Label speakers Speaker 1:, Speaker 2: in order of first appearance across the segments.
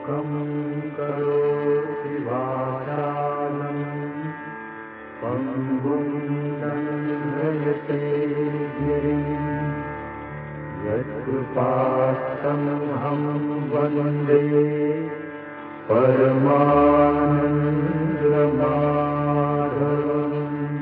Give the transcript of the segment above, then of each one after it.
Speaker 1: मूकं करोति वाचालं पङ्गुं लङ्घयते गिरिं यत्कृपात्तमहं वन्दे परमानन्दमाधवम्।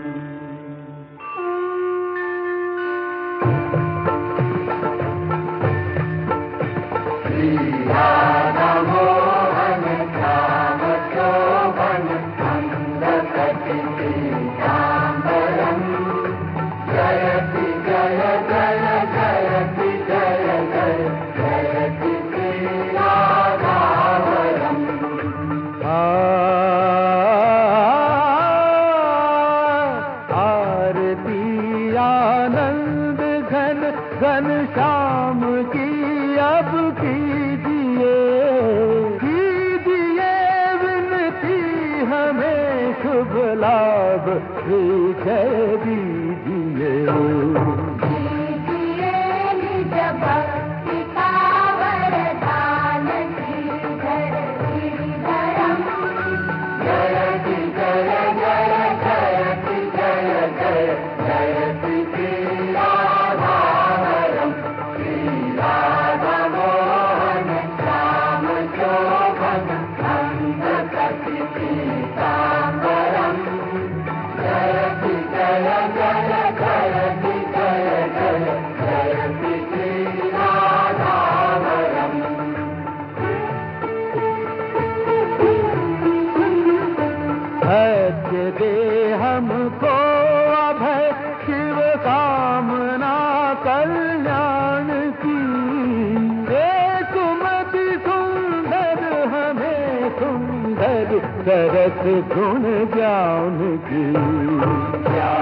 Speaker 2: घन श्याम की अब कीजिए विनती हमें शुभ लाभ श्री जय दीजिए। दे हमको अभय शिव कामना कल्याण की, सुमति सुंदर हमें सुंदर सरस गुण ज्ञान की।